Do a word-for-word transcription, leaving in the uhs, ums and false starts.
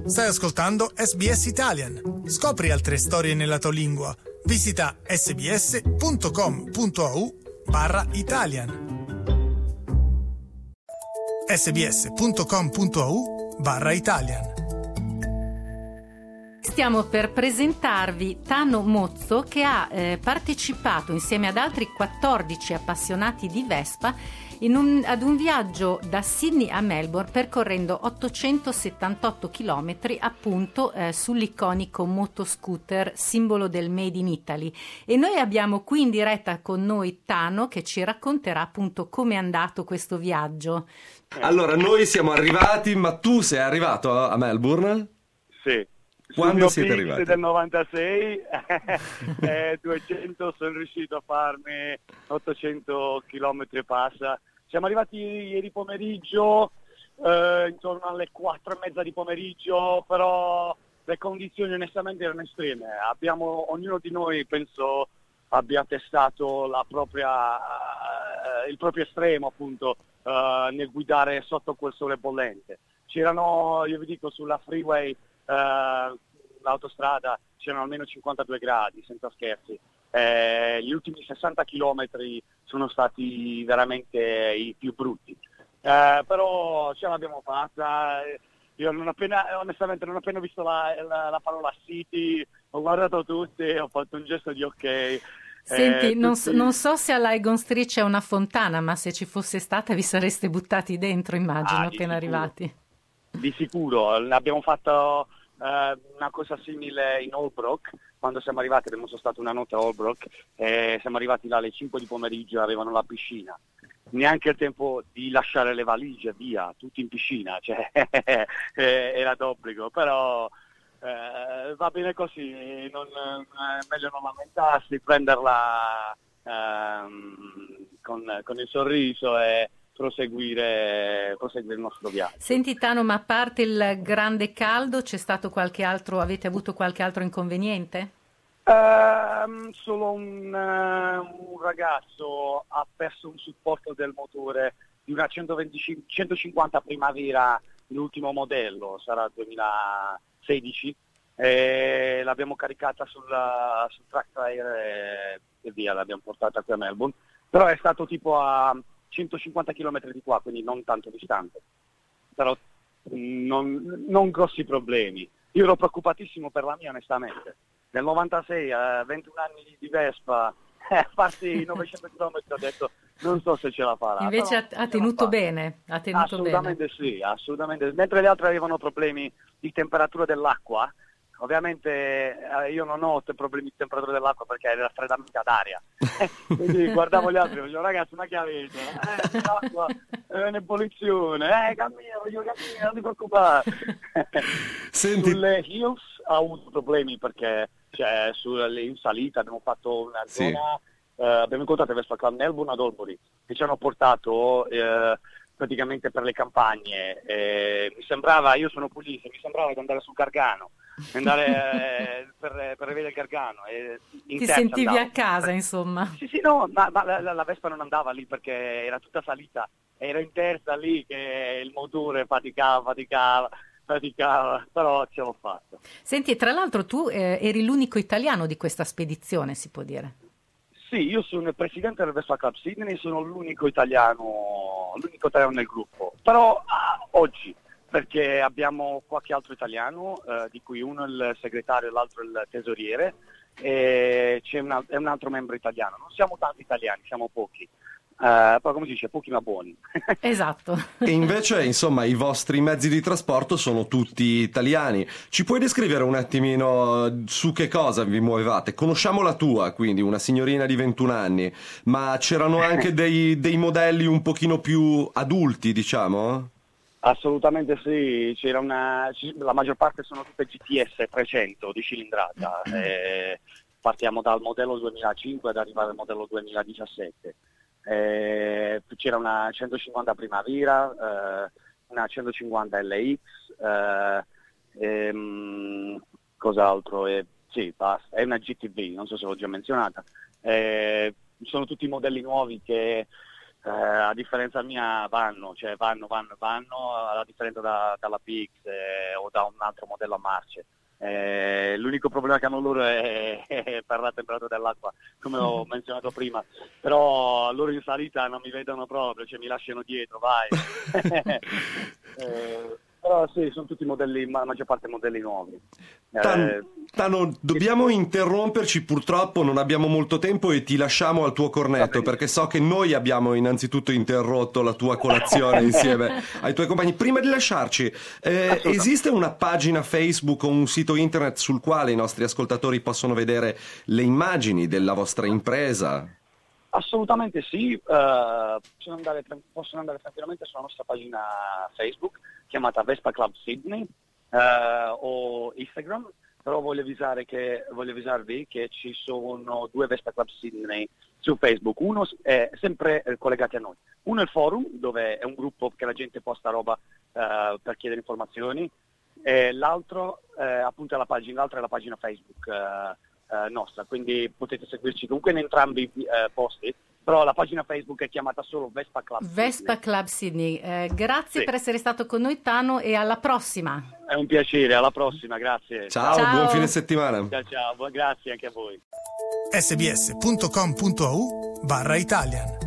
Stai ascoltando S B S Italian. Scopri altre storie nella tua lingua. Visita sbs.com.au barra Italian. sbs.com.au barra Italian. Stiamo per presentarvi Tano Mozzo, che ha eh, partecipato insieme ad altri quattordici appassionati di Vespa in un, ad un viaggio da Sydney a Melbourne percorrendo ottocentosettantotto chilometri appunto eh, sull'iconico motoscooter simbolo del Made in Italy. E noi abbiamo qui in diretta con noi Tano, che ci racconterà appunto come è andato questo viaggio. Allora, noi siamo arrivati, ma tu sei arrivato a Melbourne? Sì. Quando Sul siete mio arrivati? del novantasei eh, duecento sono riuscito a farmi ottocento chilometri e passa. Siamo arrivati ieri pomeriggio eh, intorno alle quattro e mezza di pomeriggio, però le condizioni onestamente erano estreme. Abbiamo, ognuno di noi penso abbia testato la propria, eh, il proprio estremo appunto eh, nel guidare sotto quel sole bollente. C'erano, io vi dico, sulla freeway Uh, l'autostrada c'erano almeno cinquantadue gradi, senza scherzi. Eh, gli ultimi sessanta chilometri sono stati veramente i più brutti, eh, però ce l'abbiamo fatta. Io non appena, onestamente non appena visto la, la, la parola City, ho guardato tutti, ho fatto un gesto di ok. Senti, eh, non, tutti... so, non so se alla Egon Street c'è una fontana, ma se ci fosse stata vi sareste buttati dentro, immagino, ah, appena sicuro. arrivati. Di sicuro, abbiamo fatto uh, una cosa simile in Holbrook, quando siamo arrivati, abbiamo stato una notte a Holbrook, e siamo arrivati là alle cinque di pomeriggio, avevano la piscina, neanche il tempo di lasciare le valigie, via, tutti in piscina, cioè era d'obbligo, però uh, va bene così, non, è meglio non lamentarsi, prenderla uh, con, con il sorriso e Proseguire, proseguire il nostro viaggio. Senti Tano, ma a parte il grande caldo c'è stato qualche altro, avete avuto qualche altro inconveniente? Uh, solo un, uh, un ragazzo ha perso un supporto del motore di una centoventicinque, centocinquanta Primavera, l'ultimo modello, sarà duemilasedici, e l'abbiamo caricata sulla, sul track trailer e, e via, l'abbiamo portata qui a Melbourne, però è stato tipo a centocinquanta chilometri di qua, quindi non tanto distante, però non, non grossi problemi. Io ero preoccupatissimo per la mia, onestamente. Nel novantasei, a ventuno anni di Vespa, eh, farsi novecento chilometri, ho detto non so se ce la farà. Invece ha, ha tenuto bene, ha tenuto assolutamente bene. Sì, assolutamente. Mentre gli altri avevano problemi di temperatura dell'acqua, ovviamente eh, io non ho te problemi di temperatura dell'acqua perché è raffreddamento d'aria. Quindi guardavo gli altri e dicevo, ragazzi, ma che avete? Eh, l'acqua è un'ebollizione, eh, cammina, voglio camminare, non ti preoccupare. Senti... Sulle hills ha avuto problemi perché cioè, sulle, in salita abbiamo fatto una sì. zona, eh, abbiamo incontrato Vespa Club Melbourne ad Albury che ci hanno portato eh, praticamente per le campagne. Eh, mi sembrava, io sono pugliese, mi sembrava di andare sul Gargano, andare eh, per, per vedere il Gargano. E in Ti terza sentivi andavo. a casa, insomma. Sì, sì, no, ma, ma la, la Vespa non andava lì perché era tutta salita, era in terza lì che il motore faticava, faticava, faticava, però ce l'ho fatta. Senti, tra l'altro tu eh, eri l'unico italiano di questa spedizione, si può dire. Sì, io sono il presidente del Vespa Club Sydney, sono l'unico italiano, l'unico italiano nel gruppo, però ah, oggi, perché abbiamo qualche altro italiano, eh, di cui uno è il segretario e l'altro il tesoriere, e c'è un, è un altro membro italiano. Non siamo tanti italiani, siamo pochi, uh, però come si dice, pochi ma buoni. Esatto. E invece, insomma, i vostri mezzi di trasporto sono tutti italiani. Ci puoi descrivere un attimino su che cosa vi muovevate? Conosciamo la tua, quindi una signorina di ventuno anni, ma c'erano anche dei, dei modelli un pochino più adulti, diciamo? Assolutamente sì, c'era una, la maggior parte sono tutte G T S trecento di cilindrata, eh, partiamo dal modello duemilacinque ad arrivare al modello duemiladiciassette, eh, c'era una centocinquanta Primavera, eh, una centocinquanta L X, eh, ehm, cos'altro, eh, sì, basta, è una G T V, non so se l'ho già menzionata, eh, sono tutti modelli nuovi che Eh, a differenza mia vanno, cioè vanno, vanno, vanno, a differenza da, dalla P X eh, o da un altro modello a marce. Eh, l'unico problema che hanno loro è, è per la temperatura dell'acqua, come ho menzionato prima, però loro in salita non mi vedono proprio, cioè mi lasciano dietro, vai. eh, Però sì, sono tutti modelli, ma la maggior parte modelli nuovi. Tan- Eh, Tano, dobbiamo interromperci, purtroppo non abbiamo molto tempo e ti lasciamo al tuo cornetto, perché so che noi abbiamo innanzitutto interrotto la tua colazione insieme ai tuoi compagni. Prima di lasciarci, eh, esiste una pagina Facebook o un sito internet sul quale i nostri ascoltatori possono vedere le immagini della vostra impresa? Assolutamente sì, uh, possono, andare, possono andare tranquillamente sulla nostra pagina Facebook chiamata Vespa Club Sydney uh, o Instagram, però voglio, avvisare che, voglio avvisarvi che ci sono due Vespa Club Sydney su Facebook, uno è sempre collegati a noi, uno è il forum dove è un gruppo che la gente posta roba uh, per chiedere informazioni e l'altro uh, appunto è la pagina, l'altra è la pagina Facebook uh, Uh, nostra, quindi potete seguirci comunque in entrambi i uh, posti, però la pagina Facebook è chiamata solo Vespa Club Vespa Sydney. Club Sydney. Eh, grazie Sì. per essere stato con noi, Tano, e alla prossima. È un piacere, alla prossima, grazie. Ciao, Ciao. buon fine settimana. Ciao, ciao, grazie anche a voi. sbs punto com punto a u barra Italian